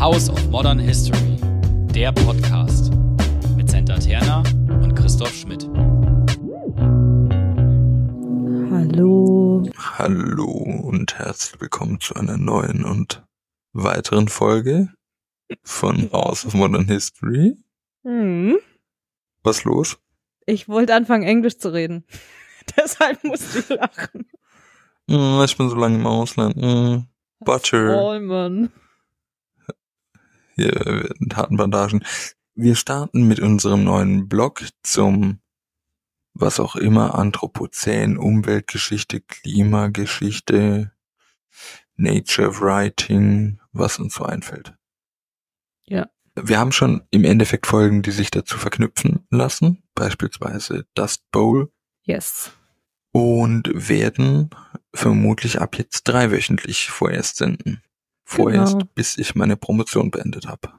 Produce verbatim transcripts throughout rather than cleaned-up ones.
House of Modern History, der Podcast mit Senta Terna und Christoph Schmidt. Hallo. Hallo und herzlich willkommen zu einer neuen und weiteren Folge von House of Modern History. Hm. Was los? Ich wollte anfangen, Englisch zu reden. Deshalb musste ich lachen. Mm, ich bin so lange im Ausland. Mm, Butter. Oh Mann. Hier, harten Bandagen. Wir starten mit unserem neuen Blog zum was auch immer, Anthropozän, Umweltgeschichte, Klimageschichte, Nature Writing, was uns so einfällt. Ja. Wir haben schon im Endeffekt Folgen, die sich dazu verknüpfen lassen, beispielsweise Dust Bowl. Yes. Und werden vermutlich ab jetzt dreiwöchentlich vorerst senden. Vorerst, Genau. bis ich meine Promotion beendet habe.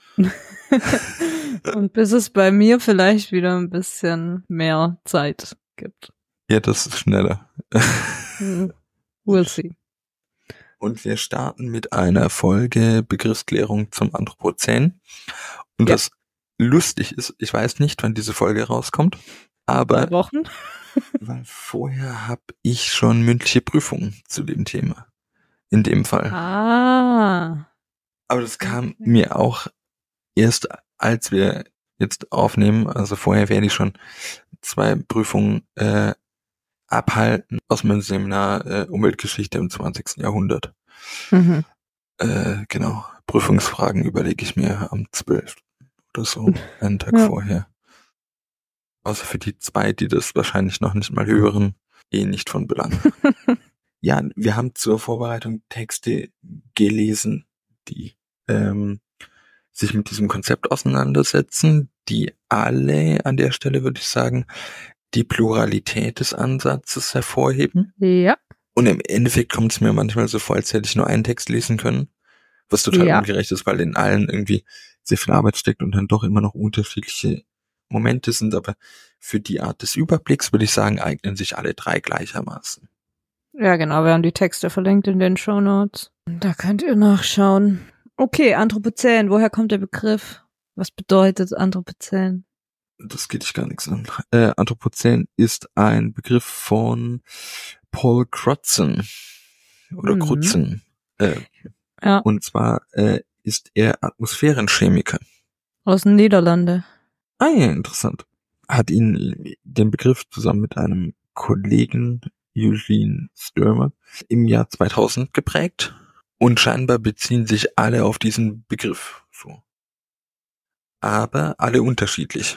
Und bis es bei mir vielleicht wieder ein bisschen mehr Zeit gibt. Ja, das ist schneller. Hm. We'll see. Und wir starten mit einer Folge Begriffsklärung zum Anthropozän. Und Ja. was lustig ist, ich weiß nicht, wann diese Folge rauskommt, aber Drei Wochen. weil vorher habe ich schon mündliche Prüfungen zu dem Thema. In dem Fall. Ah. Aber das kam mir auch erst, als wir jetzt aufnehmen. Also vorher werde ich schon zwei Prüfungen äh, abhalten aus meinem Seminar äh, Umweltgeschichte im zwanzigsten Jahrhundert. Mhm. Äh, genau. Prüfungsfragen überlege ich mir am zwölften oder so, einen Tag Ja. vorher. Außer für die zwei, die das wahrscheinlich noch nicht mal hören, eh nicht von Belang. Ja, wir haben zur Vorbereitung Texte gelesen, die ähm, sich mit diesem Konzept auseinandersetzen, die alle an der Stelle, würde ich sagen, die Pluralität des Ansatzes hervorheben. Ja. Und im Endeffekt kommt es mir manchmal so vor, als hätte ich nur einen Text lesen können, was total Ja. ungerecht ist, weil in allen irgendwie sehr viel Arbeit steckt und dann doch immer noch unterschiedliche Momente sind. Aber für die Art des Überblicks, würde ich sagen, eignen sich alle drei gleichermaßen. Ja, genau. Wir haben die Texte verlinkt in den Shownotes. Da könnt ihr nachschauen. Okay, Anthropozän. Woher kommt der Begriff? Was bedeutet Anthropozän? Das geht dich gar nichts an. Äh, Anthropozän ist ein Begriff von Paul Crutzen oder Mhm. Crutzen. Äh, Ja, und zwar äh, ist er Atmosphärenchemiker. aus den Niederlanden. Ah ja, interessant. Hat ihn den Begriff zusammen mit einem Kollegen, Eugene Sturmer, im Jahr zweitausend geprägt. Und scheinbar beziehen sich alle auf diesen Begriff. So. Aber alle unterschiedlich.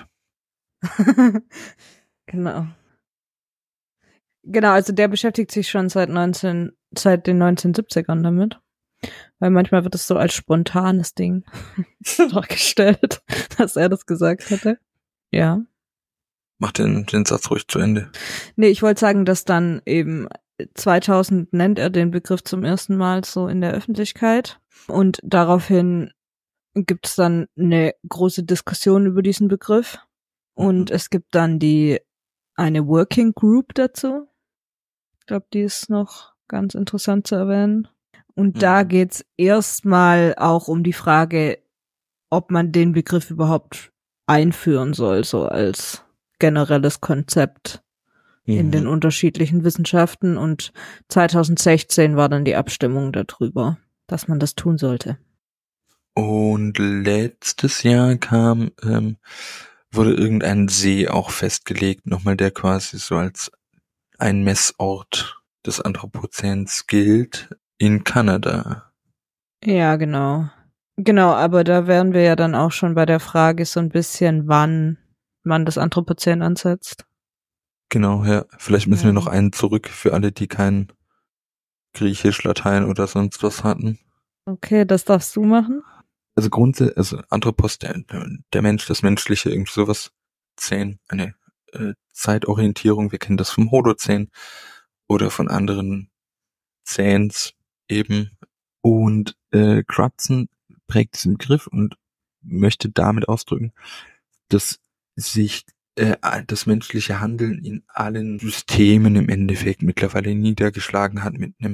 Genau. Genau, also der beschäftigt sich schon seit neunzehn, seit den neunzehnhundertsiebzigern damit. Weil manchmal wird es so als spontanes Ding dargestellt, dass er das gesagt hätte. Ja. Mach den, den Satz ruhig zu Ende. Nee, ich wollte sagen, dass dann eben zweitausend nennt er den Begriff zum ersten Mal so in der Öffentlichkeit. Und daraufhin gibt es dann eine große Diskussion über diesen Begriff. Und Mhm. es gibt dann die eine Working Group dazu. Ich glaube, die ist noch ganz interessant zu erwähnen. Und Mhm. da geht's erstmal auch um die Frage, ob man den Begriff überhaupt einführen soll, so als generelles Konzept in Mhm. den unterschiedlichen Wissenschaften. Und zweitausendsechzehn war dann die Abstimmung darüber, dass man das tun sollte. Und letztes Jahr kam, ähm, wurde irgendein See auch festgelegt, nochmal, der quasi so als ein Messort des Anthropozäns gilt, in Kanada. Ja, genau. Genau, aber da wären wir ja dann auch schon bei der Frage so ein bisschen, wann man das Anthropozän ansetzt. Genau, ja. Vielleicht müssen Ja. wir noch einen zurück für alle, die kein Griechisch, Latein oder sonst was hatten. Okay, das darfst du machen. Also grundsätzlich, also Anthropos, der, der Mensch, das Menschliche, irgendwie sowas, Zehn, eine äh, Zeitorientierung, wir kennen das vom Holozän oder von anderen Zähns eben. Und äh, Crutzen prägt diesen Begriff und möchte damit ausdrücken, dass sich äh, das menschliche Handeln in allen Systemen im Endeffekt mittlerweile niedergeschlagen hat mit einem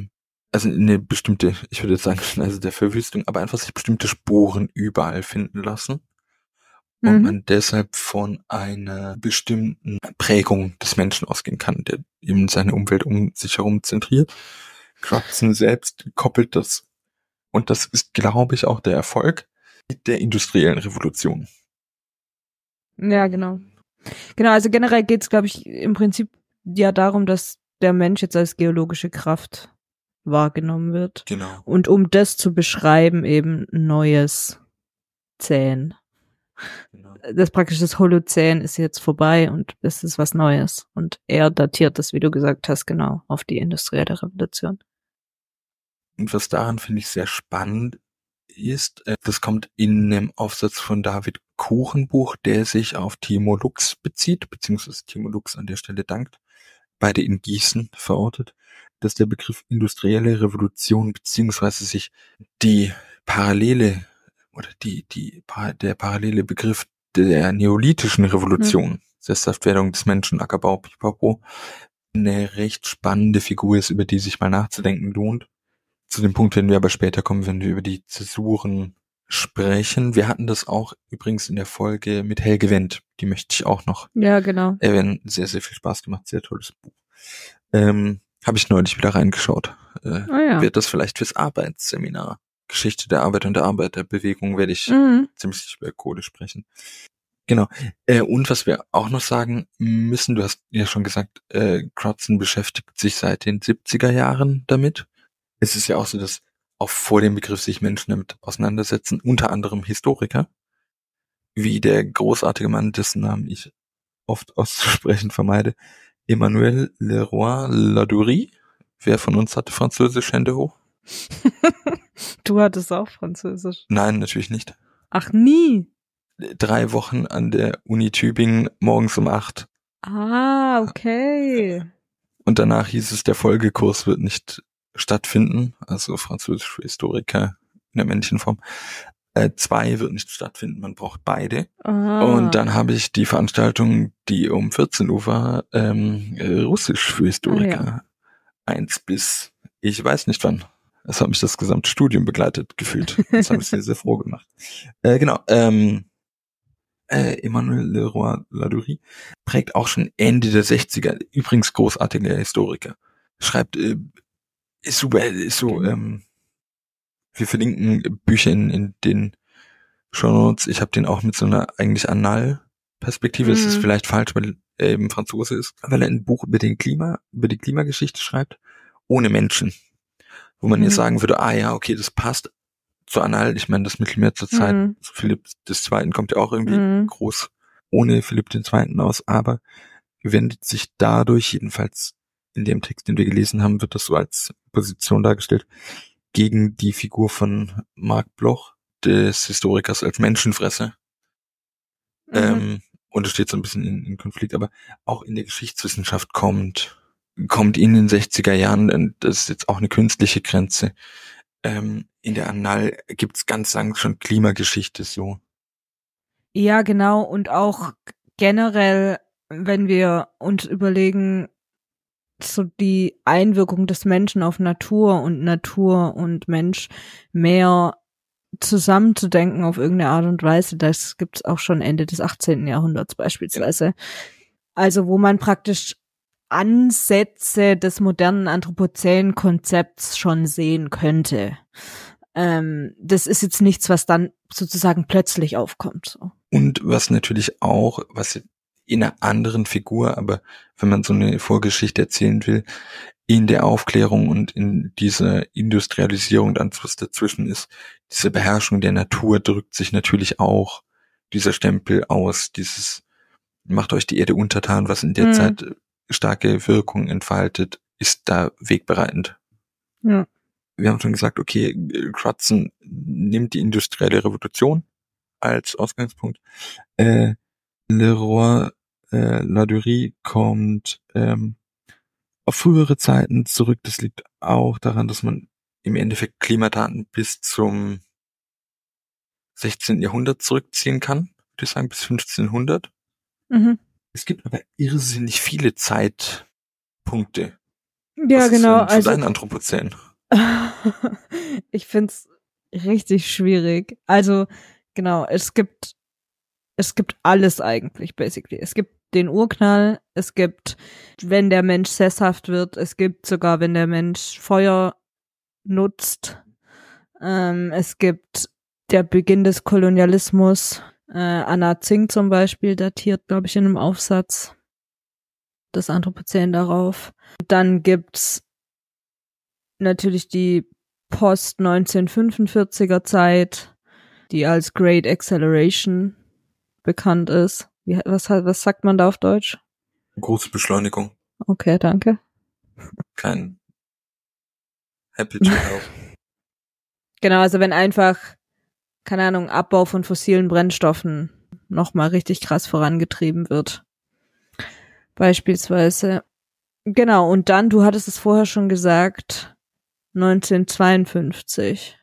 also eine bestimmte, ich würde jetzt sagen, also der Verwüstung, aber einfach sich bestimmte Spuren überall finden lassen. Und Mhm. man deshalb von einer bestimmten Prägung des Menschen ausgehen kann, der eben seine Umwelt um sich herum zentriert. Crutzen selbst koppelt das, und das ist, glaube ich, auch der Erfolg mit der industriellen Revolution. Ja, genau. Genau, also generell geht's, glaube ich, im Prinzip ja darum, dass der Mensch jetzt als geologische Kraft wahrgenommen wird. Genau. Und um das zu beschreiben, eben neues Zähn. genau. Das praktisch das Holozän ist jetzt vorbei und es ist was Neues. Und er datiert das, wie du gesagt hast, genau auf die industrielle Revolution. Und was daran finde ich sehr spannend ist, äh, das kommt in einem Aufsatz von David Kuchenbuch, der sich auf Timo Lux bezieht, beziehungsweise Timo Lux an der Stelle dankt, beide in Gießen verortet, dass der Begriff industrielle Revolution beziehungsweise sich die parallele oder die die der parallele Begriff der neolithischen Revolution, hm. Sesshaftwerdung des Menschen, Ackerbau, Pipapo, eine recht spannende Figur ist, über die sich mal nachzudenken lohnt. Zu dem Punkt werden wir aber später kommen, wenn wir über die Zäsuren sprechen. Wir hatten das auch übrigens in der Folge mit Helge Wendt. Die möchte ich auch noch ja, genau. erwähnen. Sehr, sehr viel Spaß gemacht. Sehr tolles Buch. Ähm, habe ich neulich wieder reingeschaut. Äh, oh ja. Wird das vielleicht fürs Arbeitsseminar? Geschichte der Arbeit und der Arbeiterbewegung werde ich mhm. ziemlich sicher über Kohle sprechen. Genau. Äh, und was wir auch noch sagen müssen, du hast ja schon gesagt, äh, Crutzen beschäftigt sich seit den siebziger Jahren damit. Es ist ja auch so, dass auch vor dem Begriff sich Menschen damit auseinandersetzen, unter anderem Historiker, wie der großartige Mann, dessen Namen ich oft auszusprechen vermeide, Emmanuel Leroy Ladurie. Wer von uns hatte Französisch? Hände hoch? Du hattest auch Französisch. Nein, natürlich nicht. Ach, nie? Drei Wochen an der Uni Tübingen, morgens um acht. Ah, okay. Und danach hieß es, der Folgekurs wird nicht stattfinden, also Französisch für Historiker in der männlichen Form. Äh, zwei wird nicht stattfinden, man braucht beide. Ah. Und dann habe ich die Veranstaltung, die um vierzehn Uhr war, ähm, Russisch für Historiker. Ah, ja. Eins bis, ich weiß nicht wann. Das hat mich das gesamte Studium begleitet gefühlt. Das hat mich sehr, sehr froh gemacht. Äh, genau, ähm, äh, Emmanuel Leroy Ladurie prägt auch schon Ende der sechziger, übrigens großartiger Historiker. Schreibt, äh, ist super, ist so, ähm, wir verlinken Bücher in, in den Shownotes. Ich habe den auch mit so einer eigentlich Annal-Perspektive. Mhm. Es ist vielleicht falsch, weil er eben Franzose ist, weil er ein Buch über den Klima, über die Klimageschichte schreibt, ohne Menschen. Wo man mhm. jetzt sagen würde, ah ja, okay, das passt zu Annal. Ich meine, das Mittelmeer zur Zeit, mhm. Philipp des Zweiten kommt ja auch irgendwie mhm. groß ohne Philipp den Zweiten aus, aber wendet sich dadurch, jedenfalls in dem Text, den wir gelesen haben, wird das so als Position dargestellt, gegen die Figur von Marc Bloch, des Historikers als Menschenfresser. Mhm. Ähm, und es steht so ein bisschen in, in Konflikt, aber auch in der Geschichtswissenschaft kommt, kommt in den sechziger Jahren, und das ist jetzt auch eine künstliche Grenze, ähm, in der Annal gibt's ganz lang schon Klimageschichte so. Ja, genau, und auch generell, wenn wir uns überlegen, so die Einwirkung des Menschen auf Natur und Natur und Mensch mehr zusammenzudenken auf irgendeine Art und Weise, das gibt's auch schon Ende des achtzehnten Jahrhunderts beispielsweise. Ja. Also wo man praktisch Ansätze des modernen Anthropozän-Konzepts schon sehen könnte. Ähm, das ist jetzt nichts, was dann sozusagen plötzlich aufkommt. So. Und was natürlich auch, was in einer anderen Figur, aber wenn man so eine Vorgeschichte erzählen will, in der Aufklärung und in dieser Industrialisierung dann was dazwischen ist, diese Beherrschung der Natur drückt sich natürlich auch dieser Stempel aus, dieses macht euch die Erde untertan, was in der mhm. Zeit starke Wirkung entfaltet, ist da wegbereitend. Ja. Wir haben schon gesagt, okay, Crutzen nimmt die industrielle Revolution als Ausgangspunkt. Äh, Leroy äh, Ladurie kommt ähm, auf frühere Zeiten zurück. Das liegt auch daran, dass man im Endeffekt Klimadaten bis zum sechzehnten Jahrhundert zurückziehen kann, würde ich sagen, bis fünfzehnhundert. Mhm. Es gibt aber irrsinnig viele Zeitpunkte. Ja, Was genau. ist denn zu also deinen Anthropozän? Ich find's richtig schwierig. Also, genau, es gibt, es gibt alles eigentlich, basically. Es gibt den Urknall, es gibt, wenn der Mensch sesshaft wird, es gibt sogar, wenn der Mensch Feuer nutzt, ähm, es gibt der Beginn des Kolonialismus, äh, Anna Zing zum Beispiel datiert, glaube ich, in einem Aufsatz das Anthropozän darauf. Dann gibt's natürlich die Post-neunzehnhundertfünfundvierziger Zeit, die als Great Acceleration bekannt ist. Wie, was, was sagt man da auf Deutsch? Große Beschleunigung. Okay, danke. Kein Happy to help. Genau, also wenn einfach, keine Ahnung, Abbau von fossilen Brennstoffen nochmal richtig krass vorangetrieben wird. Beispielsweise. Genau, und dann, du hattest es vorher schon gesagt, neunzehnhundertzweiundfünfzig.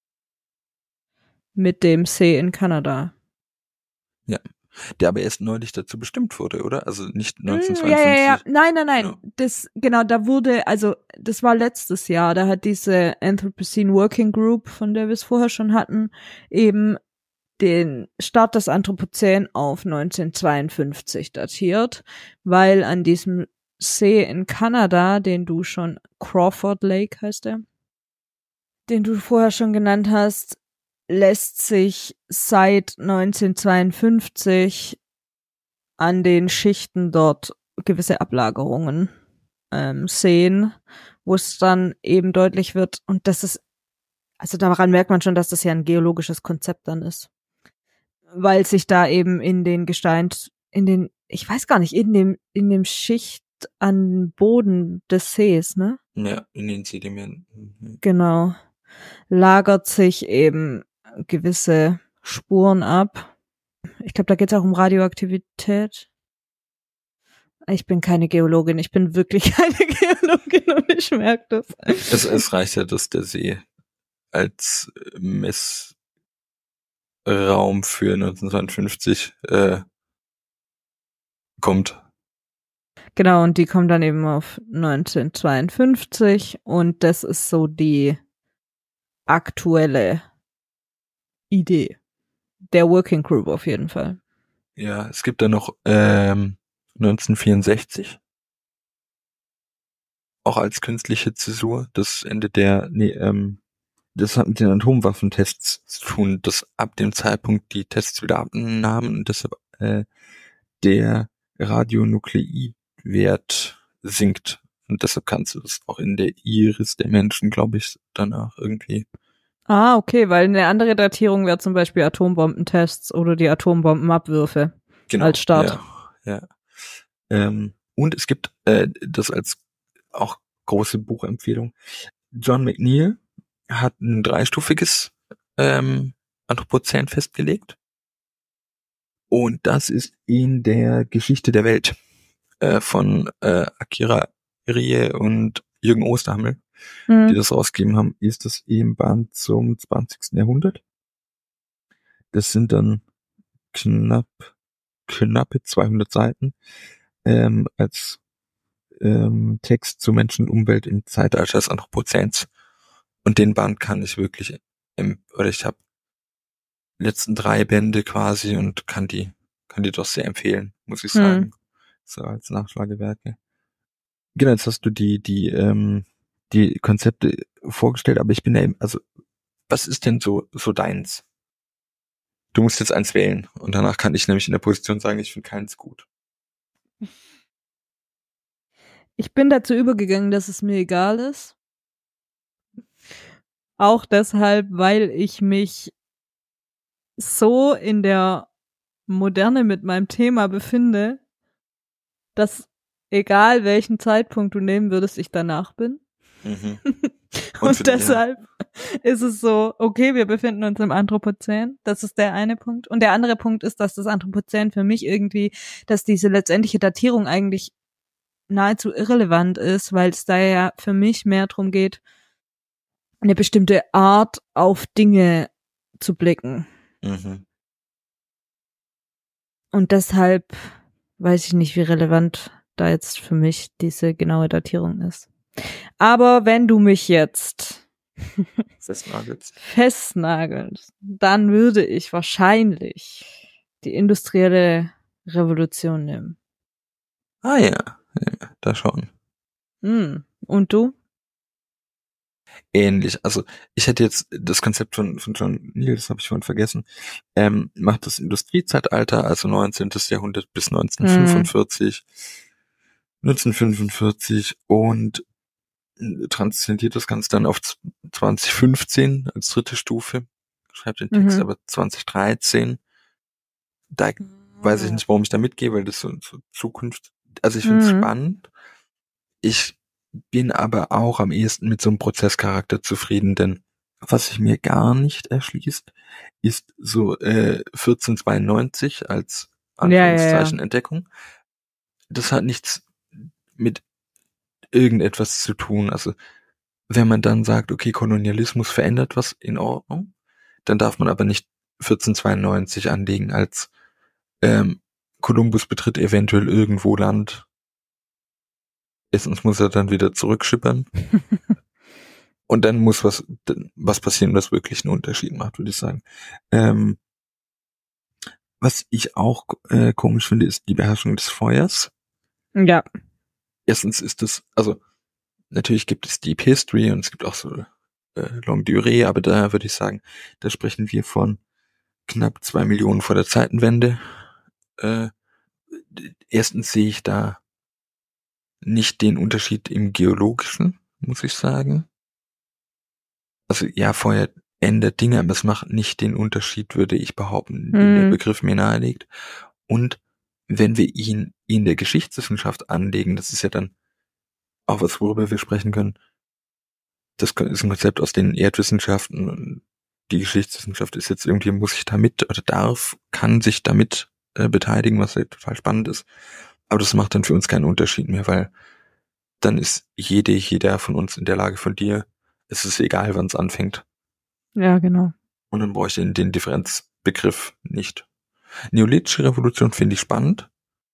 Mit dem See in Kanada. Ja, der aber erst neulich dazu bestimmt wurde, oder? Also nicht Mm, neunzehnhundertzweiundfünfzig. Ja, ja, ja. Nein, nein, nein. Ja. Das, genau, da wurde, also, das war letztes Jahr, da hat diese Anthropocene Working Group, von der wir es vorher schon hatten, eben den Start des Anthropozän auf neunzehnhundertzweiundfünfzig datiert, weil an diesem See in Kanada, den du schon, Crawford Lake heißt der, den du vorher schon genannt hast, lässt sich seit neunzehnhundertzweiundfünfzig an den Schichten dort gewisse Ablagerungen ähm, sehen, wo es dann eben deutlich wird, und das ist, also daran merkt man schon, dass das ja ein geologisches Konzept dann ist. Weil sich da eben in den Gestein, in den, ich weiß gar nicht, in dem, in dem Schicht an Boden des Sees, ne? Ja, in den Sedimenten. Genau. Lagert sich eben gewisse Spuren ab. Ich glaube, da geht es auch um Radioaktivität. Ich bin keine Geologin, ich bin wirklich keine Geologin und ich merke das. Es, es reicht ja, dass der See als Messraum für neunzehnhundertzweiundfünfzig äh, kommt. Genau, und die kommen dann eben auf neunzehnhundertzweiundfünfzig und das ist so die aktuelle Idee der Working Group auf jeden Fall. Ja, es gibt da noch ähm, neunzehnhundertvierundsechzig auch als künstliche Zäsur, das Ende der, nee, ähm, das hat mit den Atomwaffentests zu tun, dass ab dem Zeitpunkt die Tests wieder abnahmen und deshalb äh, der Radionukleidwert sinkt. Und deshalb kannst du das auch in der Iris der Menschen, glaube ich, danach irgendwie. Ah, okay, weil eine andere Datierung wäre zum Beispiel Atombombentests oder die Atombombenabwürfe Genau, als Start. Ja, ja. Ähm, und es gibt äh, das als auch große Buchempfehlung. John McNeill hat ein dreistufiges ähm, Anthropozän festgelegt. Und das ist in der Geschichte der Welt äh, von äh, Akira Rie und Jürgen Osterhammel, Mhm. die das rausgegeben haben, ist das eben Band zum zwanzigsten Jahrhundert. Das sind dann knapp knappe zweihundert Seiten ähm, als ähm, Text zu Menschen und Umwelt im Zeitalter des Anthropozäns. Und den Band kann ich wirklich, ähm, oder ich habe letzten drei Bände quasi und kann die kann die doch sehr empfehlen, muss ich sagen. Hm. So als Nachschlagewerke. Genau, jetzt hast du die die ähm, die Konzepte vorgestellt, aber ich bin ja eben, also was ist denn so so deins? Du musst jetzt eins wählen und danach kann ich nämlich in der Position sagen, ich finde keins gut. Ich bin dazu übergegangen, dass es mir egal ist. Auch deshalb, weil ich mich so in der Moderne mit meinem Thema befinde, dass egal welchen Zeitpunkt du nehmen würdest, ich danach bin. Mhm. Und, für- deshalb ist es so, okay, wir befinden uns im Anthropozän. Das ist der eine Punkt. Und der andere Punkt ist, dass das Anthropozän für mich irgendwie, dass diese letztendliche Datierung eigentlich nahezu irrelevant ist, weil es da ja für mich mehr darum geht, eine bestimmte Art auf Dinge zu blicken. Ja. Mhm. Und deshalb weiß ich nicht, wie relevant da jetzt für mich diese genaue Datierung ist. Aber wenn du mich jetzt festnagelst. festnagelst, dann würde ich wahrscheinlich die industrielle Revolution nehmen. Ah ja, ja da schon. Hm. Und du? Ähnlich. Also ich hätte jetzt das Konzept von, von John Neal, das habe ich vorhin vergessen, ähm, macht das Industriezeitalter, also neunzehnten. Jahrhundert bis neunzehnhundertfünfundvierzig. Mhm. neunzehnhundertfünfundvierzig und transzendiert das Ganze dann auf zwanzig fünfzehn als dritte Stufe. Schreibt den Text Mhm. aber zwanzig dreizehn. Da weiß ich nicht, warum ich da mitgehe, weil das so, so Zukunft, also ich finde es Mhm. spannend. Ich bin aber auch am ehesten mit so einem Prozesscharakter zufrieden, denn was sich mir gar nicht erschließt, ist so äh, vierzehnhundertzweiundneunzig als Anführungszeichen Ja, ja, ja. Entdeckung. Das hat nichts mit irgendetwas zu tun. Also wenn man dann sagt, okay, Kolonialismus verändert was, in Ordnung, dann darf man aber nicht vierzehnhundertzweiundneunzig anlegen als ähm, Kolumbus betritt eventuell irgendwo Land. Erstens muss er dann wieder zurückschippern. Und dann muss was, was passieren, was wirklich einen Unterschied macht, würde ich sagen. Ähm, was ich auch äh, komisch finde, ist die Beherrschung des Feuers. Ja. Erstens ist es, also natürlich gibt es Deep History und es gibt auch so äh, Longue Durée, aber da würde ich sagen, da sprechen wir von knapp zwei Millionen vor der Zeitenwende. Äh, erstens sehe ich da nicht den Unterschied im Geologischen, muss ich sagen. Also ja, Feuer ändert Dinge, aber es macht nicht den Unterschied, würde ich behaupten, den der Mhm. Begriff mir nahelegt. Und wenn wir ihn in der Geschichtswissenschaft anlegen, das ist ja dann auch was, worüber wir sprechen können. Das ist ein Konzept aus den Erdwissenschaften und die Geschichtswissenschaft ist jetzt irgendwie, muss sich damit oder darf, kann sich damit äh, beteiligen, was halt total spannend ist. Aber das macht dann für uns keinen Unterschied mehr, weil dann ist jede, jeder von uns in der Lage von dir, es ist egal, wann es anfängt. Ja, genau. Und dann brauche ich den, den Differenzbegriff nicht. Neolithische Revolution finde ich spannend,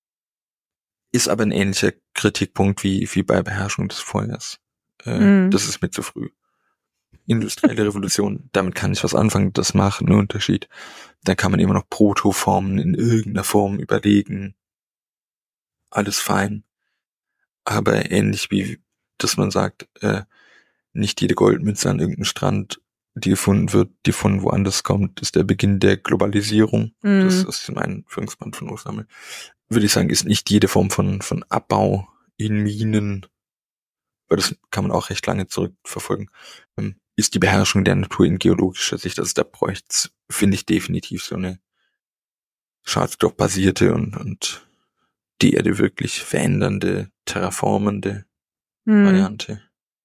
ist aber ein ähnlicher Kritikpunkt wie, wie bei Beherrschung des Feuers. Äh, Mhm. Das ist mir zu früh. Industrielle Revolution, damit kann ich was anfangen, das macht einen Unterschied. Dann kann man immer noch Protoformen in irgendeiner Form überlegen. Alles fein. Aber ähnlich wie, dass man sagt, äh, nicht jede Goldmünze an irgendeinem Strand, die gefunden wird, die von woanders kommt, ist der Beginn der Globalisierung. Mhm. Das ist mein Führungsband von Osnabrück. Würde ich sagen, ist nicht jede Form von, von Abbau in Minen, weil das kann man auch recht lange zurückverfolgen, ist die Beherrschung der Natur in geologischer Sicht. Also da bräuchte es, finde ich, definitiv so eine schadstoffbasierte und, und die Erde wirklich verändernde, terraformende Mhm. Variante.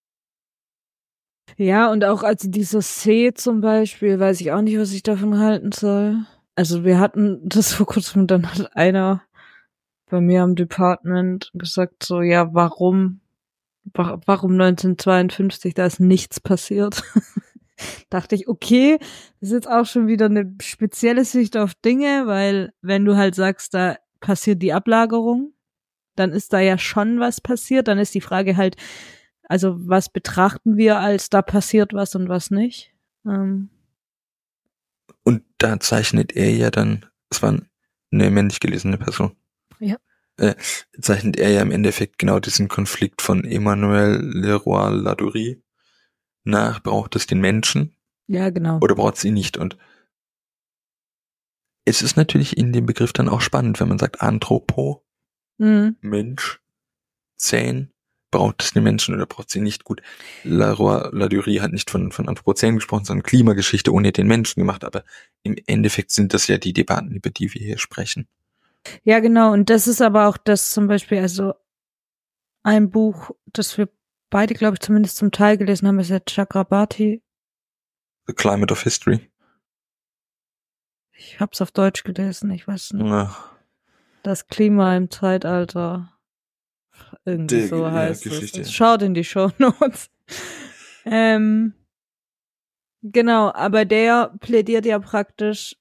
Ja, und auch also dieser See zum Beispiel, weiß ich auch nicht, was ich davon halten soll. Also wir hatten das vor kurzem, dann hat einer bei mir am Department gesagt so, ja, warum, wa- warum neunzehnhundertzweiundfünfzig, da ist nichts passiert. Dachte ich, okay, das ist jetzt auch schon wieder eine spezielle Sicht auf Dinge, weil wenn du halt sagst, da passiert die Ablagerung, dann ist da ja schon was passiert, dann ist die Frage halt, also was betrachten wir als da passiert was und was nicht? Ähm. Und da zeichnet er ja dann, es war eine männlich gelesene Person. Ja. Äh, zeichnet er ja im Endeffekt genau diesen Konflikt von Emmanuel Leroy-Ladurie nach, braucht es den Menschen? Ja, genau. Oder braucht es ihn nicht? Und es ist natürlich in dem Begriff dann auch spannend, wenn man sagt Anthropo, Mhm. Mensch, Zähn, braucht es den Menschen oder braucht sie nicht? Gut, Leroy-Ladurie hat nicht von, von Anthropozän gesprochen, sondern Klimageschichte ohne den Menschen gemacht, aber im Endeffekt sind das ja die Debatten, über die wir hier sprechen. Ja, genau. Und das ist aber auch das zum Beispiel, also ein Buch, das wir beide, glaube ich, zumindest zum Teil gelesen haben, ist ja Chakrabarti. The Climate of History. Ich hab's auf Deutsch gelesen, ich weiß nicht. Ja. Das Klima im Zeitalter. Irgendwie Der, so ja, heißt Geschichte. es. Schaut in die Shownotes. ähm, genau, aber der plädiert ja praktisch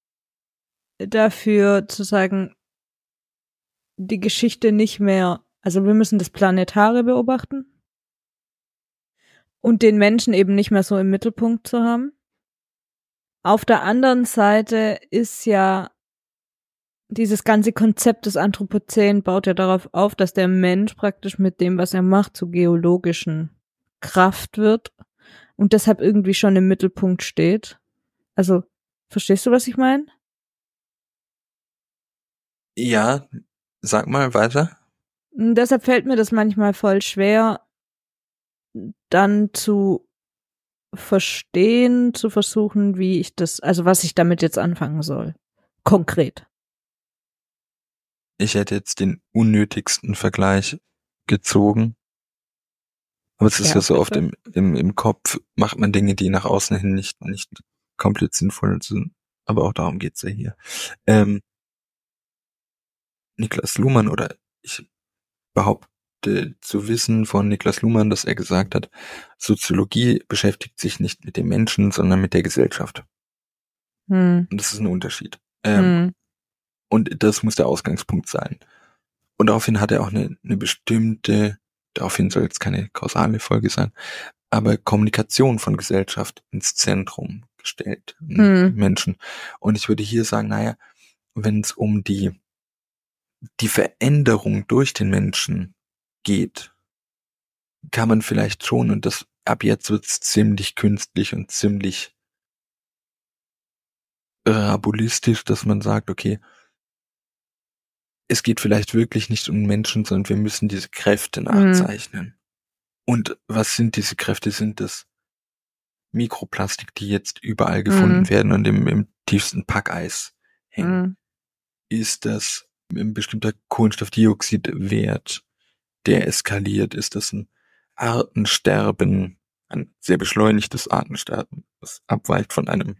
dafür zu sagen, die Geschichte nicht mehr, also wir müssen das Planetare beobachten und den Menschen eben nicht mehr so im Mittelpunkt zu haben. Auf der anderen Seite ist ja dieses ganze Konzept des Anthropozän baut ja darauf auf, dass der Mensch praktisch mit dem, was er macht, zur geologischen Kraft wird und deshalb irgendwie schon im Mittelpunkt steht. Also, verstehst du, was ich meine? Ja, sag mal weiter. Und deshalb fällt mir das manchmal voll schwer, dann zu verstehen, zu versuchen, wie ich das, also was ich damit jetzt anfangen soll. Konkret. Ich hätte jetzt den unnötigsten Vergleich gezogen. Aber es ist ja, ja so oft im, im, im Kopf, macht man Dinge, die nach außen hin nicht, nicht komplett sinnvoll sind. Aber auch darum geht's ja hier. Ähm, Niklas Luhmann, oder ich behaupte zu wissen von Niklas Luhmann, dass er gesagt hat, Soziologie beschäftigt sich nicht mit dem Menschen, sondern mit der Gesellschaft. Hm. Und das ist ein Unterschied. Ähm, hm. Und das muss der Ausgangspunkt sein. Und daraufhin hat er auch eine, eine bestimmte, daraufhin soll jetzt keine kausale Folge sein, aber Kommunikation von Gesellschaft ins Zentrum gestellt, Hm. Menschen. Und ich würde hier sagen, naja, wenn es um die, die Veränderung durch den Menschen geht, kann man vielleicht schon, und das ab jetzt wird es ziemlich künstlich und ziemlich rabulistisch, dass man sagt, okay, es geht vielleicht wirklich nicht um Menschen, sondern wir müssen diese Kräfte nachzeichnen. Mhm. Und was sind diese Kräfte? Sind das Mikroplastik, die jetzt überall gefunden mhm. werden und im, im tiefsten Packeis hängen? Mhm. Ist das ein bestimmter Kohlenstoffdioxidwert, der eskaliert? Ist das ein Artensterben, ein sehr beschleunigtes Artensterben, das abweicht von einem,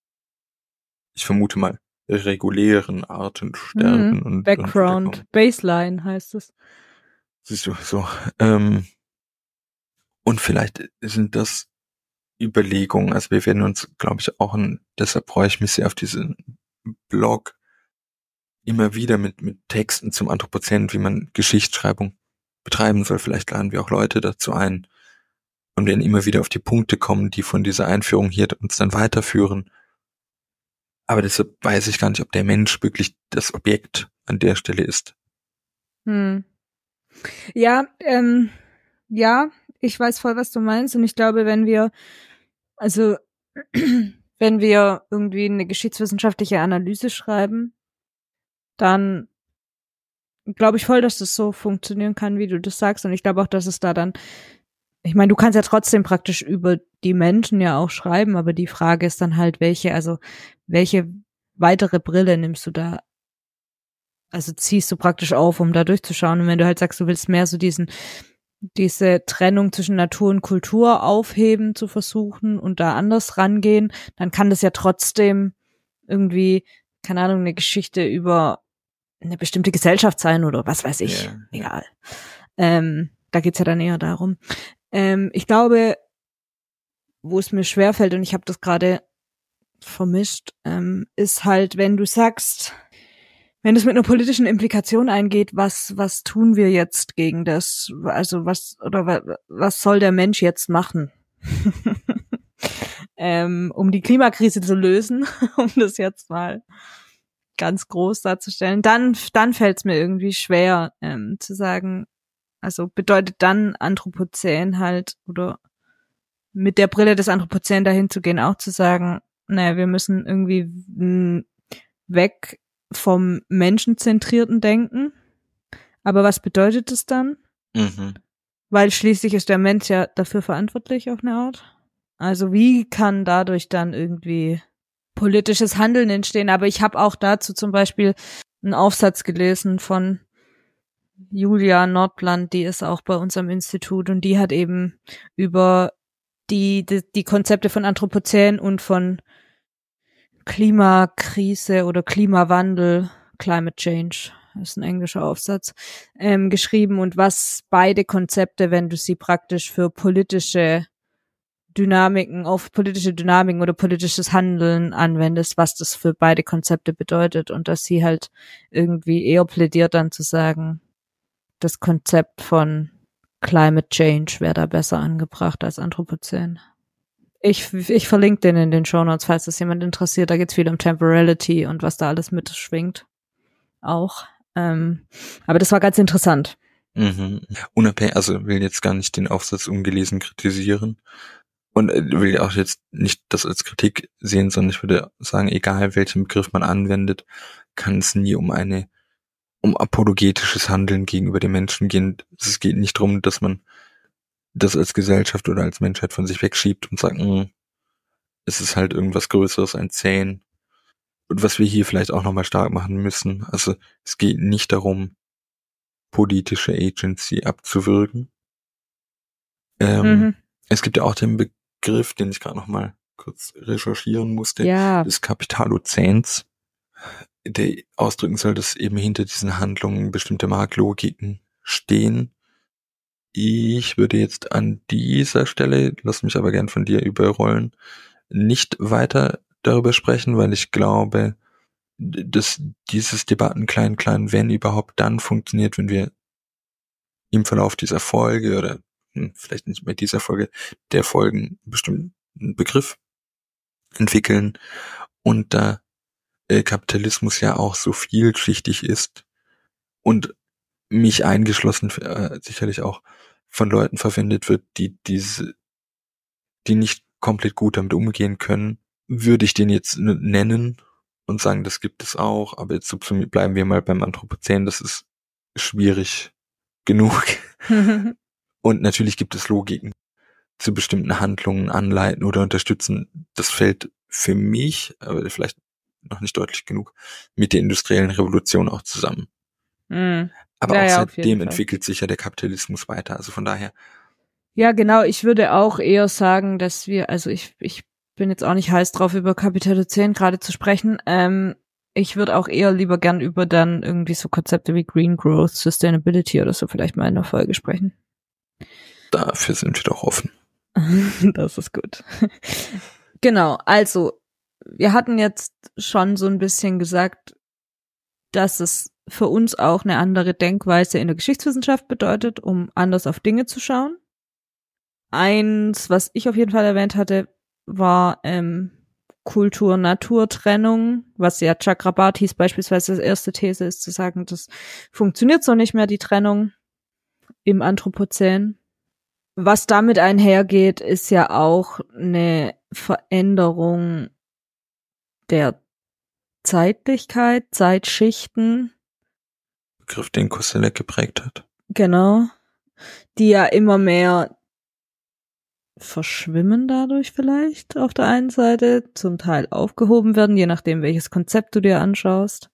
ich vermute mal, regulären Artensterben mhm. und Background, und Baseline heißt es. Siehst du, so. Ähm, und vielleicht sind das Überlegungen, also wir werden uns, glaube ich, auch, ein, deshalb freue ich mich sehr auf diesen Blog, immer wieder mit mit Texten zum Anthropozän, wie man Geschichtsschreibung betreiben soll. Vielleicht laden wir auch Leute dazu ein und werden immer wieder auf die Punkte kommen, die von dieser Einführung hier uns dann weiterführen. Aber deshalb weiß ich gar nicht, ob der Mensch wirklich das Objekt an der Stelle ist. Hm. Ja, ähm, ja, ich weiß voll, was du meinst. Und ich glaube, wenn wir, also, wenn wir irgendwie eine geschichtswissenschaftliche Analyse schreiben, dann glaube ich voll, dass das so funktionieren kann, wie du das sagst. Und ich glaube auch, dass es da dann, ich meine, du kannst ja trotzdem praktisch über die Menschen ja auch schreiben, aber die Frage ist dann halt, welche, also welche weitere Brille nimmst du da, also ziehst du praktisch auf, um da durchzuschauen. Und wenn du halt sagst, du willst mehr so diesen, diese Trennung zwischen Natur und Kultur aufheben zu versuchen und da anders rangehen, dann kann das ja trotzdem irgendwie, keine Ahnung, eine Geschichte über eine bestimmte Gesellschaft sein oder was weiß ich, yeah. egal. Ähm, da geht's ja dann eher darum. Ähm, ich glaube, wo es mir schwerfällt, und ich habe das gerade vermischt, ähm, ist halt, wenn du sagst, wenn es mit einer politischen Implikation eingeht, was was tun wir jetzt gegen das? Also was oder was soll der Mensch jetzt machen, ähm, um die Klimakrise zu lösen, um das jetzt mal ganz groß darzustellen? Dann dann fällt es mir irgendwie schwer ähm, zu sagen. Also bedeutet dann Anthropozän halt oder mit der Brille des Anthropozän dahin zu gehen, auch zu sagen, naja, wir müssen irgendwie m, weg vom menschenzentrierten Denken. Aber was bedeutet das dann? Mhm. Weil schließlich ist der Mensch ja dafür verantwortlich auf eine Art. Also wie kann dadurch dann irgendwie politisches Handeln entstehen? Aber ich habe auch dazu zum Beispiel einen Aufsatz gelesen von Julia Nordland, die ist auch bei uns am Institut und die hat eben über die die, die Konzepte von Anthropozän und von Klimakrise oder Klimawandel, Climate Change, ist ein englischer Aufsatz, ähm, geschrieben und was beide Konzepte, wenn du sie praktisch für politische Dynamiken, auf politische Dynamiken oder politisches Handeln anwendest, was das für beide Konzepte bedeutet und dass sie halt irgendwie eher plädiert dann zu sagen, das Konzept von Climate Change wäre da besser angebracht als Anthropozän. Ich, ich verlinke den in den Shownotes, falls das jemand interessiert. Da geht's viel um Temporality und was da alles mitschwingt. Auch. Ähm, aber das war ganz interessant. Mhm. Unabhängig, also will jetzt gar nicht den Aufsatz ungelesen kritisieren und will auch jetzt nicht das als Kritik sehen, sondern ich würde sagen, egal welchen Begriff man anwendet, kann es nie um eine um apologetisches Handeln gegenüber den Menschen gehen. Es geht nicht darum, dass man das als Gesellschaft oder als Menschheit von sich wegschiebt und sagt, mh, es ist halt irgendwas Größeres, ein Zehn. Und was wir hier vielleicht auch nochmal stark machen müssen, also es geht nicht darum, politische Agency abzuwürgen. Ähm, Mhm. Es gibt ja auch den Begriff, den ich gerade nochmal kurz recherchieren musste, Ja. des Kapitalozäns, der ausdrücken soll, dass eben hinter diesen Handlungen bestimmte Marktlogiken stehen. Ich würde jetzt an dieser Stelle, lass mich aber gern von dir überrollen, nicht weiter darüber sprechen, weil ich glaube, dass dieses Debatten klein, klein, wenn überhaupt dann funktioniert, wenn wir im Verlauf dieser Folge oder hm, vielleicht nicht mehr dieser Folge, der Folgen einen bestimmten Begriff entwickeln und da äh, Kapitalismus ja auch so vielschichtig ist und mich eingeschlossen äh, sicherlich auch von Leuten verwendet wird, die diese, die nicht komplett gut damit umgehen können, würde ich den jetzt n- nennen und sagen, das gibt es auch, aber jetzt subsum- bleiben wir mal beim Anthropozän, das ist schwierig genug. Und natürlich gibt es Logiken zu bestimmten Handlungen anleiten oder unterstützen. Das fällt für mich, aber vielleicht noch nicht deutlich genug, mit der industriellen Revolution auch zusammen. Mhm. Aber Ja, auch ja, auf jeden seitdem Fall. entwickelt sich ja der Kapitalismus weiter. Also von daher, Ja, genau. Ich würde auch eher sagen, dass wir, also ich, ich bin jetzt auch nicht heiß drauf, über Kapitalization gerade zu sprechen. Ähm, ich würde auch eher lieber gern über dann irgendwie so Konzepte wie Green Growth, Sustainability oder so vielleicht mal in der Folge sprechen. dafür sind wir doch offen. Das ist gut. Genau, also wir hatten jetzt schon so ein bisschen gesagt, dass es für uns auch eine andere Denkweise in der Geschichtswissenschaft bedeutet, um anders auf Dinge zu schauen. Eins, was ich auf jeden Fall erwähnt hatte, war ähm, Kultur-Natur-Trennung, was ja Chakrabartis beispielsweise das erste These ist, zu sagen, das funktioniert so nicht mehr, die Trennung im Anthropozän. Was damit einhergeht, ist ja auch eine Veränderung der Zeitlichkeit, Zeitschichten, Begriff, den Koselleck geprägt hat. genau, die ja immer mehr verschwimmen dadurch vielleicht auf der einen Seite, zum Teil aufgehoben werden, je nachdem, welches Konzept du dir anschaust.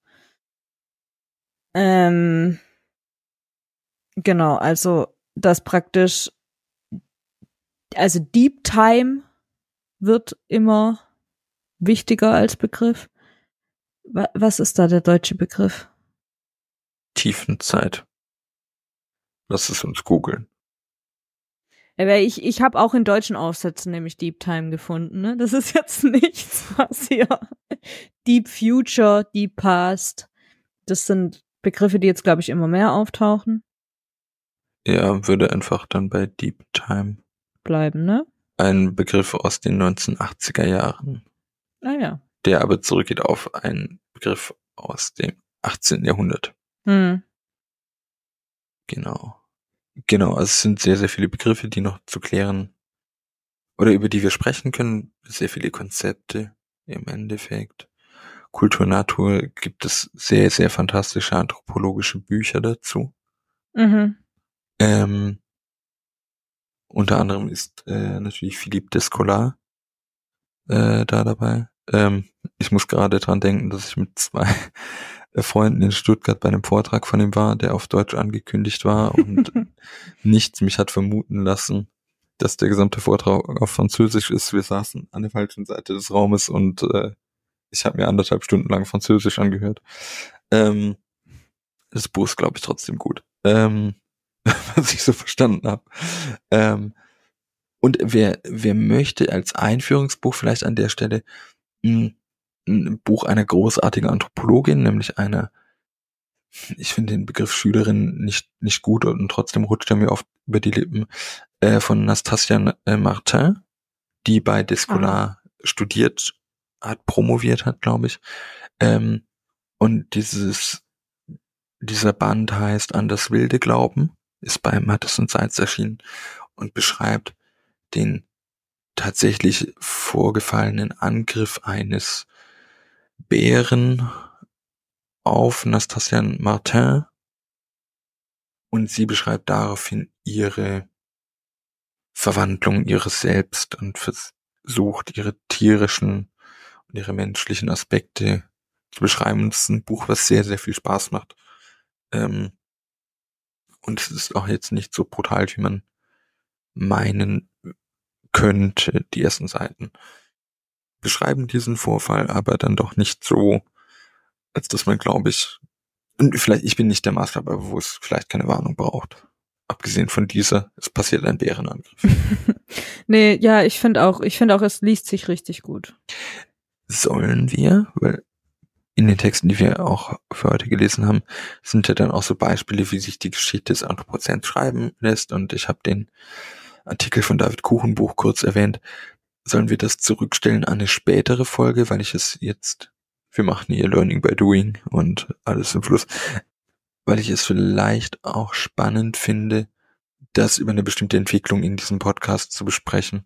Ähm, genau, also das praktisch, also Deep Time wird immer wichtiger als Begriff. Wa- Was ist da der deutsche Begriff? Tiefenzeit. Lass es uns googeln. Aber ich, ich habe auch in deutschen Aufsätzen nämlich Deep Time gefunden. Ne? Das ist jetzt nichts, was hier Deep Future, Deep Past. Das sind Begriffe, die jetzt, glaube ich, immer mehr auftauchen. Ja, würde einfach dann bei Deep Time. Bleiben, ne? Ein Begriff aus den neunzehnhundertachtziger Jahren, Ah ja. der aber zurückgeht auf einen Begriff aus dem achtzehnten Jahrhundert. Hm. Genau. Genau, also es sind sehr, sehr viele Begriffe, die noch zu klären oder über die wir sprechen können. Sehr viele Konzepte im Endeffekt. Kultur, Natur gibt es sehr, sehr fantastische anthropologische Bücher dazu. Mhm. Ähm, unter anderem ist äh, natürlich Philippe Descola äh, da dabei. Ähm, ich muss gerade dran denken, dass ich mit zwei Freunden in Stuttgart bei einem Vortrag von ihm war, der auf Deutsch angekündigt war und nichts mich hat vermuten lassen, dass der gesamte Vortrag auf Französisch ist. Wir saßen an der falschen Seite des Raumes und äh, ich habe mir anderthalb Stunden lang Französisch angehört. Ähm, das Buch ist, glaube ich, trotzdem gut, ähm, was ich so verstanden habe. Ähm, und wer wer möchte als Einführungsbuch vielleicht an der Stelle ein, ein Buch einer großartigen Anthropologin, nämlich einer ich finde den Begriff Schülerin nicht nicht gut und trotzdem rutscht er mir oft über die Lippen, äh, von Nastasia äh, Martin, die bei Descola ah. studiert hat, promoviert hat, glaube ich. Ähm, und dieses dieser Band heißt An das wilde Glauben, ist bei Mattes und Seitz erschienen und beschreibt den tatsächlich vorgefallenen Angriff eines Bären auf Nastasia Martin, und sie beschreibt daraufhin ihre Verwandlung ihres Selbst und versucht, ihre tierischen und ihre menschlichen Aspekte zu beschreiben. Und es ist ein Buch, was sehr, sehr viel Spaß macht. Ähm, und es ist auch jetzt nicht so brutal, wie man meinen könnte. Die ersten Seiten beschreiben diesen Vorfall, aber dann doch nicht so, als dass man, glaube ich, und vielleicht, ich bin nicht der Maßstab, aber wo es vielleicht keine Warnung braucht. Abgesehen von dieser, es passiert ein Bärenangriff. Nee, ja, ich finde auch, ich finde auch, es liest sich richtig gut. Sollen wir, weil in den Texten, die wir auch für heute gelesen haben, sind ja dann auch so Beispiele, wie sich die Geschichte des Anthropozäns schreiben lässt, und ich habe den Artikel von David Kuchenbuch kurz erwähnt. Sollen wir das zurückstellen an eine spätere Folge, weil ich es jetzt, wir machen hier Learning by Doing und alles im Fluss, weil ich es vielleicht auch spannend finde, das über eine bestimmte Entwicklung in diesem Podcast zu besprechen.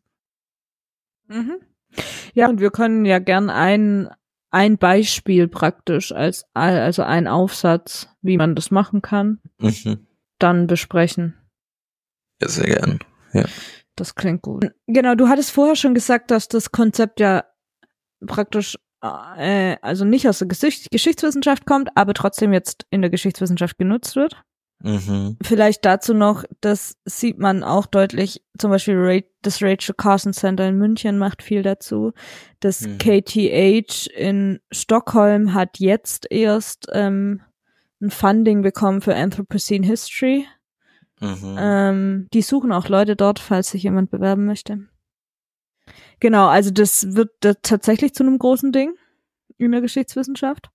Mhm. Ja, und wir können ja gern ein, ein Beispiel praktisch als, also ein Aufsatz, wie man das machen kann, mhm. dann besprechen. Ja, sehr gern. Ja. Das klingt gut. Genau, du hattest vorher schon gesagt, dass das Konzept ja praktisch äh, also nicht aus der Geschichts- Geschichtswissenschaft kommt, aber trotzdem jetzt in der Geschichtswissenschaft genutzt wird. Mhm. Vielleicht dazu noch, das sieht man auch deutlich, zum Beispiel Ra- das Rachel Carson Center in München macht viel dazu. Das mhm. K T H in Stockholm hat jetzt erst ähm, ein Funding bekommen für Anthropocene History. Mhm. Ähm, die suchen auch Leute dort, falls sich jemand bewerben möchte. Genau, also das wird das tatsächlich zu einem großen Ding in der Geschichtswissenschaft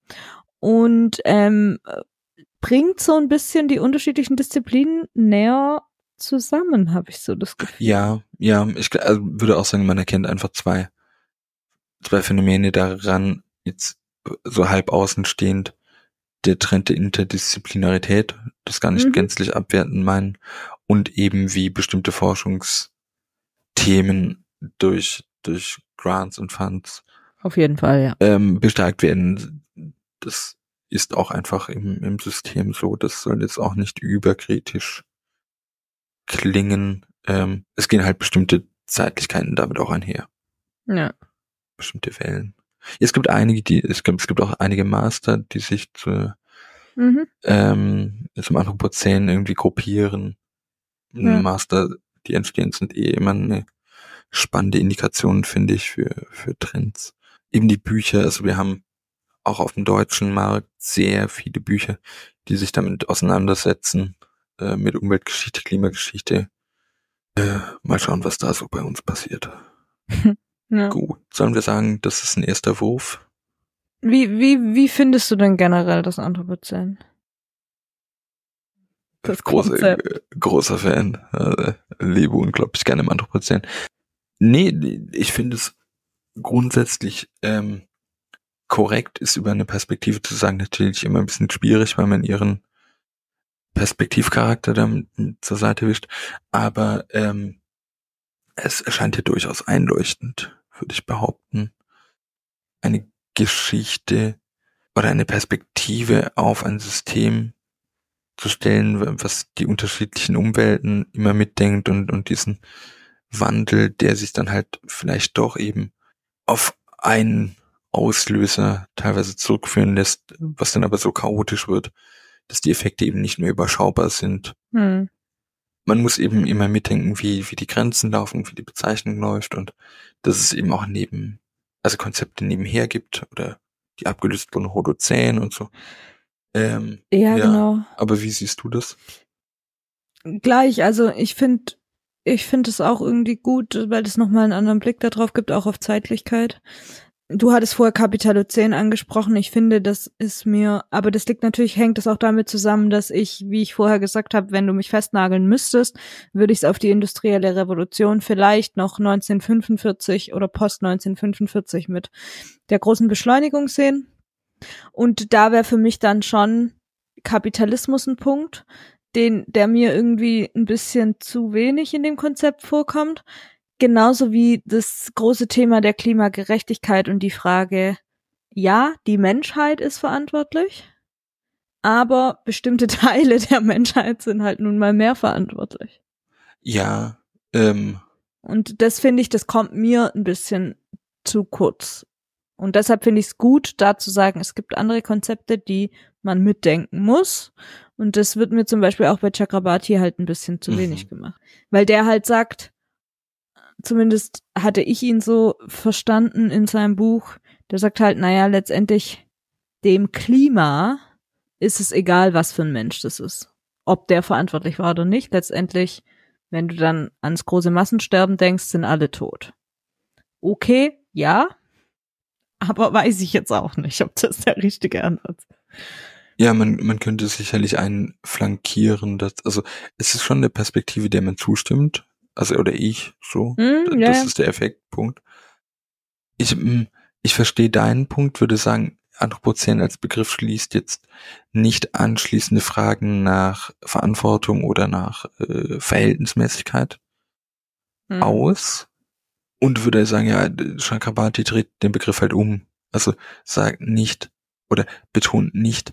und ähm, bringt so ein bisschen die unterschiedlichen Disziplinen näher zusammen, habe ich so das Gefühl. Ja, ja, ich also würde auch sagen, man erkennt einfach zwei, zwei Phänomene daran, jetzt so halb außenstehend, der Trend der Interdisziplinarität, das gar nicht mhm. gänzlich abwerten meinen, und eben wie bestimmte Forschungsthemen durch, durch Grants und Funds auf jeden Fall, ja. Ähm, bestärkt werden. Das ist auch einfach im, im System so. Das soll jetzt auch nicht überkritisch klingen. Ähm, es gehen halt bestimmte Zeitlichkeiten damit auch einher. Ja. Bestimmte Wellen. Es gibt einige, die, es gibt, es gibt auch einige Master, die sich zu, mhm. ähm, zum Anthropozän irgendwie gruppieren. Ja. Master, die entstehen, sind eh immer eine spannende Indikation, finde ich, für, für Trends. Eben die Bücher, also wir haben auch auf dem deutschen Markt sehr viele Bücher, die sich damit auseinandersetzen, äh, mit Umweltgeschichte, Klimageschichte. Äh, mal schauen, was da so bei uns passiert. Ja. Gut, sollen wir sagen, das ist ein erster Wurf? Wie, wie, wie findest du denn generell das Anthropozän? Das große, äh, großer Fan. Äh, lebe unglaublich gerne im Anthropozän. Nee, ich finde es grundsätzlich ähm, korrekt, ist über eine Perspektive zu sagen, natürlich immer ein bisschen schwierig, weil man ihren Perspektivcharakter dann zur Seite wischt, aber ähm, es erscheint hier durchaus einleuchtend, würde ich behaupten, eine Geschichte oder eine Perspektive auf ein System zu stellen, was die unterschiedlichen Umwelten immer mitdenkt und, und diesen Wandel, der sich dann halt vielleicht doch eben auf einen Auslöser teilweise zurückführen lässt, was dann aber so chaotisch wird, dass die Effekte eben nicht mehr überschaubar sind. Hm. Man muss eben immer mitdenken, wie, wie die Grenzen laufen, wie die Bezeichnung läuft, und dass es eben auch neben, also Konzepte nebenher gibt oder die abgelöst wurden Holozän und so. Ähm, ja, ja, genau. Aber wie siehst du das? Gleich, also ich finde, ich finde es auch irgendwie gut, weil es nochmal einen anderen Blick darauf gibt, auch auf Zeitlichkeit. du hattest vorher Kapitalozän angesprochen. Ich finde, das ist mir, aber das liegt natürlich, hängt das auch damit zusammen, dass ich, wie ich vorher gesagt habe, wenn du mich festnageln müsstest, würde ich es auf die industrielle Revolution vielleicht noch neunzehnhundertfünfundvierzig oder post neunzehnhundertfünfundvierzig mit der großen Beschleunigung sehen. Und da wäre für mich dann schon Kapitalismus ein Punkt, den, der mir irgendwie ein bisschen zu wenig in dem Konzept vorkommt. Genauso wie das große Thema der Klimagerechtigkeit und die Frage, ja, die Menschheit ist verantwortlich, aber bestimmte Teile der Menschheit sind halt nun mal mehr verantwortlich. Ja, ähm. Und das finde ich, das kommt mir ein bisschen zu kurz. Und deshalb finde ich es gut, da zu sagen, es gibt andere Konzepte, die man mitdenken muss. Und das wird mir zum Beispiel auch bei Chakrabarti halt ein bisschen zu Mhm. wenig gemacht. Weil der halt sagt, zumindest hatte ich ihn so verstanden in seinem Buch, der sagt halt, naja, letztendlich dem Klima ist es egal, was für ein Mensch das ist. Ob der verantwortlich war oder nicht. Letztendlich, wenn du dann ans große Massensterben denkst, sind alle tot. Okay, ja, aber weiß ich jetzt auch nicht, ob das der richtige Ansatz ist. Ja, man, man könnte sicherlich einen flankieren, dass, also es ist schon eine Perspektive, der man zustimmt. Also, oder ich, so. Mm, das ja. ist der Effektpunkt. Ich, ich verstehe deinen Punkt, würde sagen, Anthropozän als Begriff schließt jetzt nicht anschließende Fragen nach Verantwortung oder nach äh, Verhältnismäßigkeit Mm. aus und würde sagen, ja, Chakrabarti dreht den Begriff halt um. Also sagt nicht oder betont nicht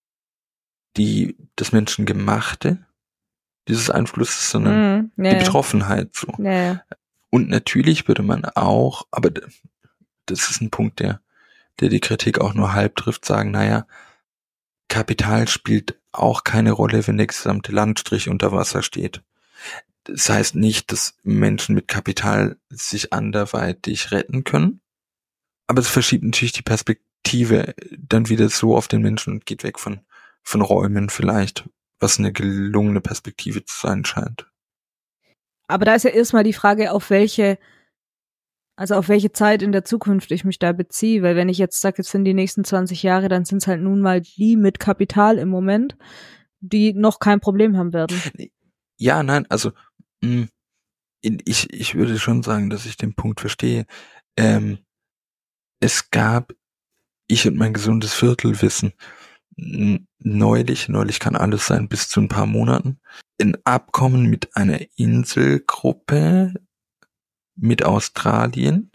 die des Menschen Gemachte dieses Einflusses, sondern Mm, ja, die ja. Betroffenheit so. Ja, ja. Und natürlich würde man auch, aber das ist ein Punkt, der, der die Kritik auch nur halb trifft, sagen, naja, Kapital spielt auch keine Rolle, wenn der gesamte Landstrich unter Wasser steht. Das heißt nicht, dass Menschen mit Kapital sich anderweitig retten können, aber es verschiebt natürlich die Perspektive dann wieder so auf den Menschen und geht weg von, von Räumen vielleicht, was eine gelungene Perspektive zu sein scheint. Aber da ist ja erstmal die Frage, auf welche, also auf welche Zeit in der Zukunft ich mich da beziehe, weil wenn ich jetzt sage, es sind die nächsten zwanzig Jahre, dann sind es halt nun mal die mit Kapital im Moment, die noch kein Problem haben werden. Ja, nein, also mh, ich, ich würde schon sagen, dass ich den Punkt verstehe. Ähm, es gab, ich und mein gesundes Viertelwissen, n- neulich, neulich kann alles sein, bis zu ein paar Monaten, ein Abkommen mit einer Inselgruppe mit Australien,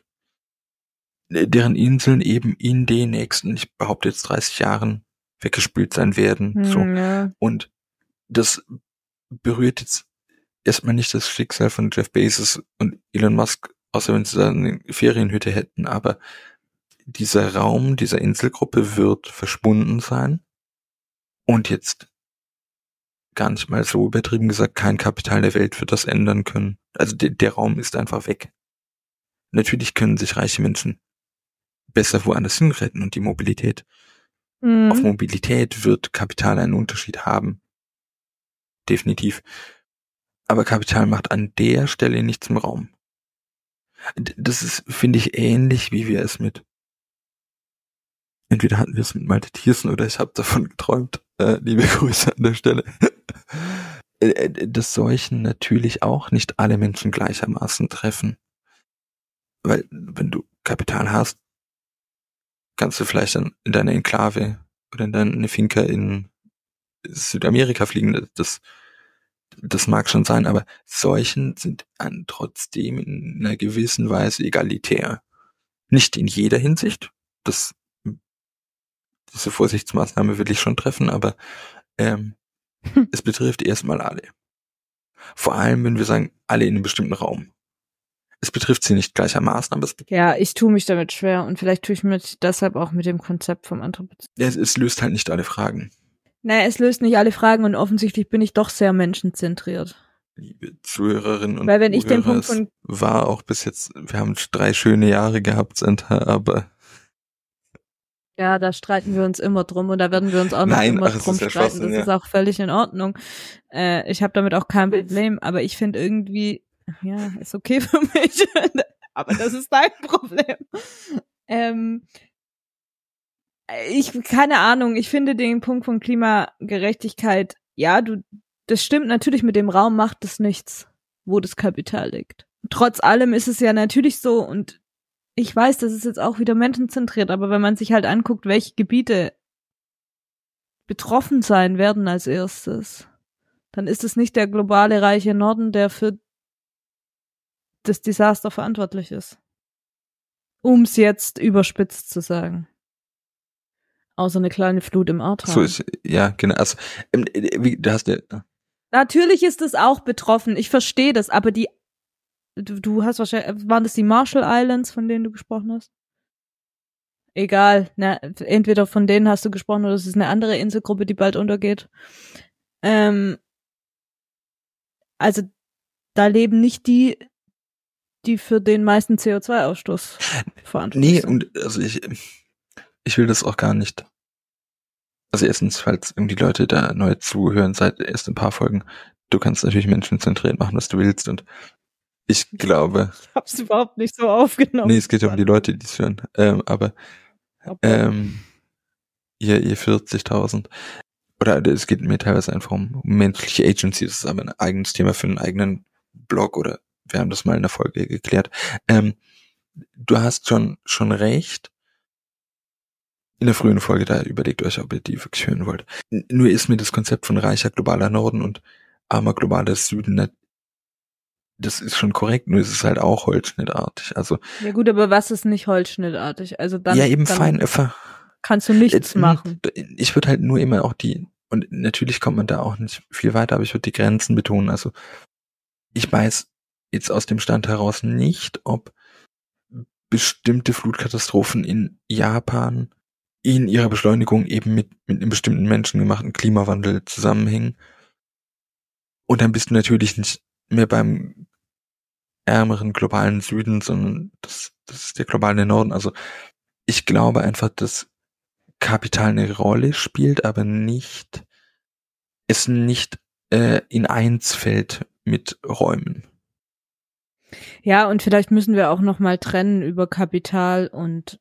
deren Inseln eben in den nächsten, ich behaupte jetzt dreißig Jahren weggespült sein werden. Hm, so. ja. Und das berührt jetzt erstmal nicht das Schicksal von Jeff Bezos und Elon Musk, außer wenn sie da eine Ferienhütte hätten, aber dieser Raum dieser Inselgruppe wird verschwunden sein und jetzt gar nicht mal so übertrieben gesagt, kein Kapital der Welt wird das ändern können. Also de- der Raum ist einfach weg. Natürlich können sich reiche Menschen besser woanders hinretten und die Mobilität. Mhm. Auf Mobilität wird Kapital einen Unterschied haben. Definitiv. Aber Kapital macht an der Stelle nichts im Raum. D- Das ist, finde ich, ähnlich, wie wir es mit entweder hatten wir es mit Malte Thiersen oder ich habe davon geträumt, äh, liebe Grüße an der Stelle, äh, dass Seuchen natürlich auch nicht alle Menschen gleichermaßen treffen. Weil wenn du Kapital hast, kannst du vielleicht dann in deine Enklave oder in deine Finca in Südamerika fliegen. Das, das mag schon sein, aber Seuchen sind an trotzdem in einer gewissen Weise egalitär. Nicht in jeder Hinsicht. Das Diese Vorsichtsmaßnahme will ich schon treffen, aber ähm, Hm. es betrifft erstmal alle. Vor allem, wenn wir sagen, alle in einem bestimmten Raum. Es betrifft sie nicht gleichermaßen, aber es, Ja, ich tue mich damit schwer und vielleicht tue ich mich deshalb auch mit dem Konzept vom Anthropozän. es, es löst halt nicht alle Fragen. Naja, es löst nicht alle Fragen und offensichtlich bin ich doch sehr menschenzentriert. Liebe Zuhörerinnen und Weil wenn ich den Zuhörer, Punkt es von war auch bis jetzt, wir haben drei schöne Jahre gehabt, Santa, aber Ja, da streiten wir uns immer drum und da werden wir uns auch noch Nein, immer ach, es drum ist ja streiten. Schwachsinn, Das ja. ist auch völlig in Ordnung. Äh, ich habe damit auch kein Problem, aber ich finde irgendwie, ja, ist okay für mich. Aber das ist dein Problem. Ähm, ich, keine Ahnung, ich finde den Punkt von Klimagerechtigkeit, ja, du, das stimmt natürlich, mit dem Raum macht es nichts, wo das Kapital liegt. Trotz allem ist es ja natürlich so, und ich weiß, das ist jetzt auch wieder menschenzentriert, aber wenn man sich halt anguckt, welche Gebiete betroffen sein werden als erstes, dann ist es nicht der globale reiche Norden, der für das Desaster verantwortlich ist. Um es jetzt überspitzt zu sagen. Außer eine kleine Flut im Ahrtal. So ist, ja, genau. Also, ähm, wie, du hast ja. Natürlich ist es auch betroffen, ich verstehe das, aber die, du, du hast wahrscheinlich, waren das die Marshall Islands, von denen du gesprochen hast? Egal, na, entweder von denen hast du gesprochen oder es ist eine andere Inselgruppe, die bald untergeht. Ähm, also, da leben nicht die, die für den meisten C O zwei Ausstoß verantwortlich Nee, sind. und also ich, ich will das auch gar nicht. Also erstens, falls irgendwie Leute da neu zuhören seit erst ein paar Folgen, du kannst natürlich menschenzentriert machen, was du willst, und ich glaube. Ich hab's überhaupt nicht so aufgenommen. Nee, es geht ja um die Leute, die es hören. Ähm, aber ähm, ihr, ihr vierzigtausend. Oder es geht mir teilweise einfach um, um menschliche Agency, das ist aber ein eigenes Thema für einen eigenen Blog, oder wir haben das mal in der Folge geklärt. Ähm, du hast schon schon recht. In der frühen Folge, da überlegt euch, ob ihr die wirklich hören wollt. N- Nur ist mir das Konzept von reicher globaler Norden und armer globaler Süden nicht, das ist schon korrekt, nur ist es halt auch holzschnittartig. Also Ja gut, aber was ist nicht holzschnittartig? Also dann, ja, eben dann fein. Einfach, kannst du nichts äh, machen. Ich würde halt nur immer auch die, und natürlich kommt man da auch nicht viel weiter, aber ich würde die Grenzen betonen. Also ich weiß jetzt aus dem Stand heraus nicht, ob bestimmte Flutkatastrophen in Japan in ihrer Beschleunigung eben mit, mit einem bestimmten menschengemachten Klimawandel zusammenhängen. Und dann bist du natürlich nicht mehr beim ärmeren globalen Süden, sondern das, das ist der globale Norden. Also ich glaube einfach, dass Kapital eine Rolle spielt, aber nicht, es nicht äh, in eins fällt mit Räumen. Ja, und vielleicht müssen wir auch noch mal trennen über Kapital und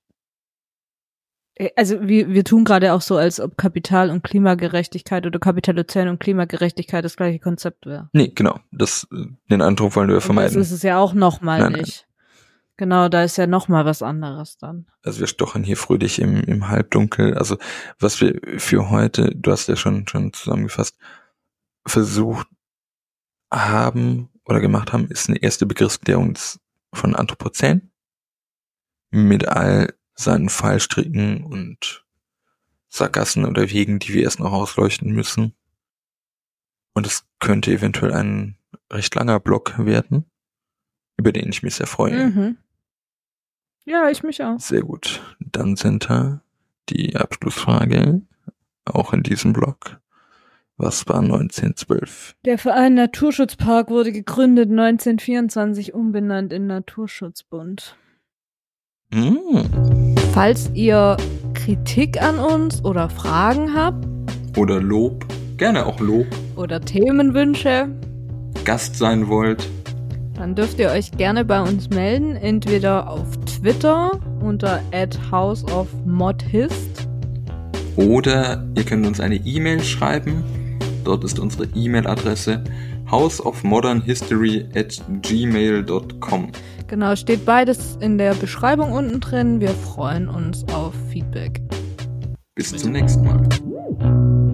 also wir, wir tun gerade auch so, als ob Kapital und Klimagerechtigkeit oder Kapitalisation und Klimagerechtigkeit das gleiche Konzept wäre. Nee, genau. Das, den Eindruck wollen wir vermeiden. Das ist es ja auch noch mal Nein, nicht. Genau, da ist ja noch mal was anderes dann. Also wir stochern hier fröhlich im, im Halbdunkel. Also was wir für heute, du hast ja schon, schon zusammengefasst, versucht haben oder gemacht haben, ist eine erste Begriffsklärung von Anthropozän mit all seinen Fallstricken und Sackgassen oder Wegen, die wir erst noch ausleuchten müssen. Und es könnte eventuell ein recht langer Blog werden, über den ich mich sehr freue. Mhm. Ja, ich mich auch. Sehr gut. Dann sind da die Abschlussfrage, auch in diesem Blog. Was war neunzehnhundertzwölf? Der Verein Naturschutzpark wurde gegründet neunzehnhundertvierundzwanzig, umbenannt in Naturschutzbund. Mm. Falls ihr Kritik an uns oder Fragen habt Oder Lob, gerne auch Lob, oder Themenwünsche, Gast sein wollt, dann dürft ihr euch gerne bei uns melden, entweder auf Twitter unter at houseofmodhist oder ihr könnt uns eine E-Mail schreiben. Dort ist unsere E-Mail-Adresse houseofmodernhistory at gmail dot com. Genau, steht beides in der Beschreibung unten drin. Wir freuen uns auf Feedback. Bis zum nächsten Mal.